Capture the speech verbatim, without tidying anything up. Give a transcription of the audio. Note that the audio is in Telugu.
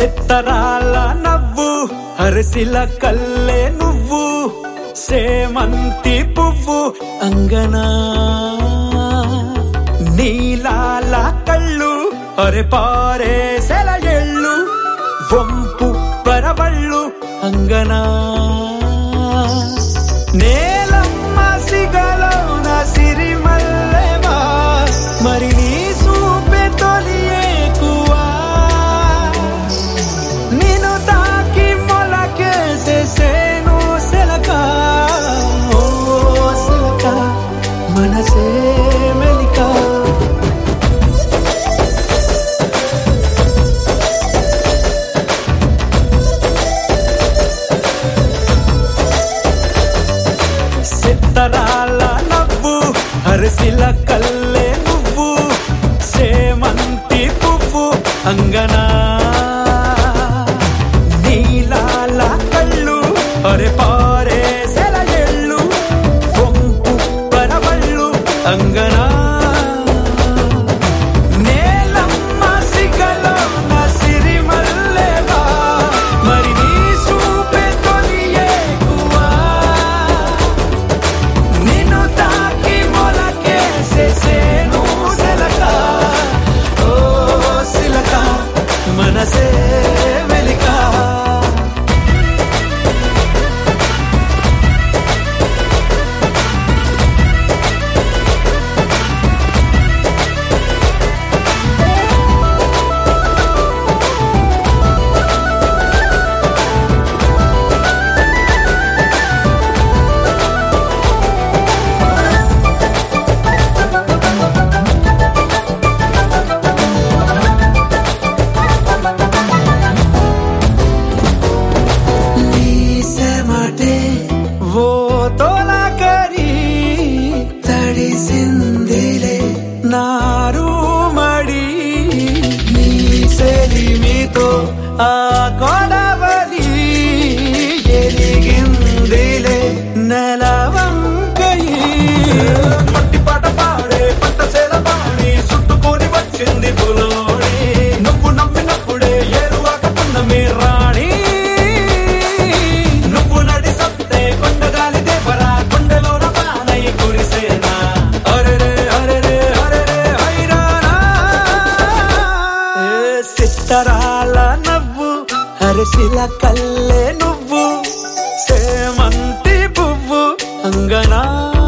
సిత్తరాల నవ్వు అరసిల కల్లే నువ్వు సేమంతి పువ్వు అంగనా నీలాల కళ్ళు అరె పారే సెలయెళ్ళు వంపు పరవళ్ళు అంగనా నేలమ్మ సిగలోన సిరిమల్లెవా మరి నీ సూపె తొలియేకువా నిన్ను తాకి మొలకేసేను సెలక ఓ సెలక మనసే మెలిక సిత్తరాల నవ్వు అరసిల కల్లే నువ్వు సేమంతి పువ్వు అంగనా నీలాల కళ్ళు అరె పారే సెలయెళ్ళు వంపు పరవళ్ళు అంగనా నేలమ్మ సిగలోన సిరిమల్లెవా మరి నీ సూపె తొలియేకువా నిన్ను తాకి మొలకేసేను సెలక ఓ సిలక మనసే మెలిక वो तोला करी तड़िसिंदिले नारू मड़ी नी सेलिमीतो आ कोडवली ఎలిగిందిలే నెలవంకయి మట్టి పాట పాడే పంట చేల పాడి చుట్టుకొని వచ్చింది పులోడి నువ్వు నమ్మినప్పుడే ఏరువాక పున్నమి రాణి సిత్తరాల నవ్వు అరసిల కల్లే నువ్వు సేమంతి పువ్వు అంగనా